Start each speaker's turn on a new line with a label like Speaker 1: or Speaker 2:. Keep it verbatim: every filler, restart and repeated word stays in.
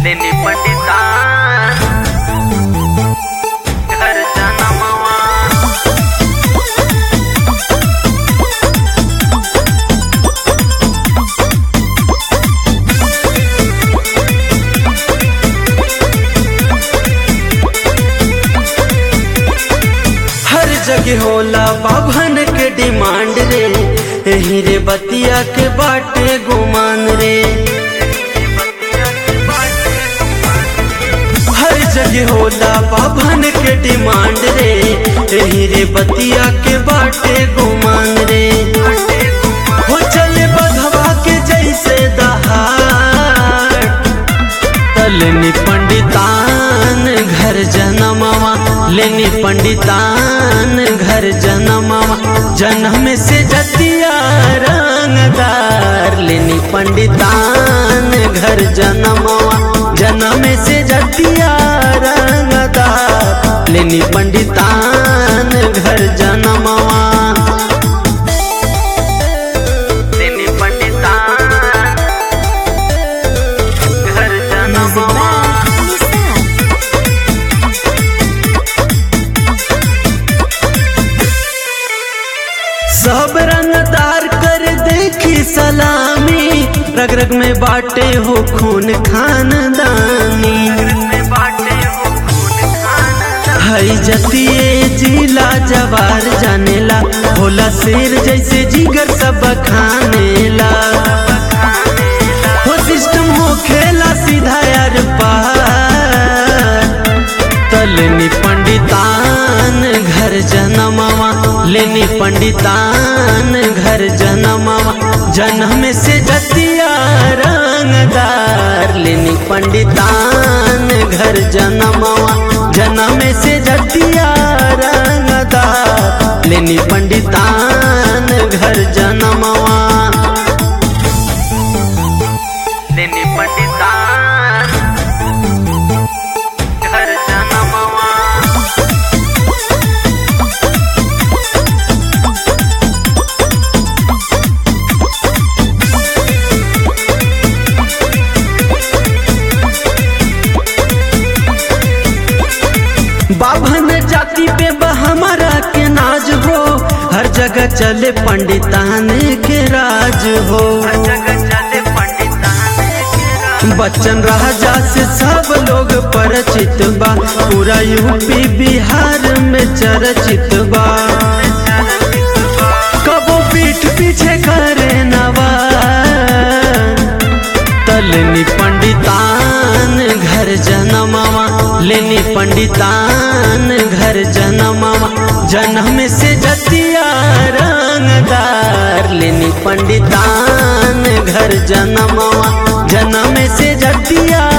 Speaker 1: लेनी पंडितान घर जनमवा। हर जगह होला बाभन के डिमांड रे, यही रे बतिया के बाटे गुमान रे। हर जगह होला बाभन के डिमांड रे, यही रे बतिया के बाटे गुमान रे। हो चले बधवा के जैसे दहाड़, लेनी पंडितान घर जनमवा। लेनी पंडितान घर जनमवा, जन्म से जतिया रंगदार। लेनी पंडितान घर जनमवा, जन्म से जतिया रंगदार। लेनी पंडितान घर जनमवा। लेनी पंडितान घर जनमवा। सब रंगदार कर देखी सलामी, रग रग में बाटे हो खून खानदानी। हई जतिये जिला जवार जानेला, होला शेर जैसे जिगर सब खानेला। हो सिस्टम हो खेला सीधा यार पार, लेनी पंडितान घर जनमवा। लेनी पंडितान घर जनमवा, जन्म से जतिया रंगदार। लेनी पंडितान घर जनमवा, जन्म से जतिया रंगदार। लेनी पंडितान घर जनमवा। लेनी पंडितान घर जनमवा। बाभन जाति पे हमारा के नाज हो, हर जगह चले पंडितान के राज हो। बच्चन राजा से सब लोग परिचित बा, पूरा यूपी बिहार में चर्चित बा। कबो पीठ पीछे करे नवा, लेनी पंडितान घर जनमवा। लेनी पंडितान घर जनमवा, जन्म से जतिया रंगदार। लेनी पंडितान घर जनमवा, जन्म से जतिया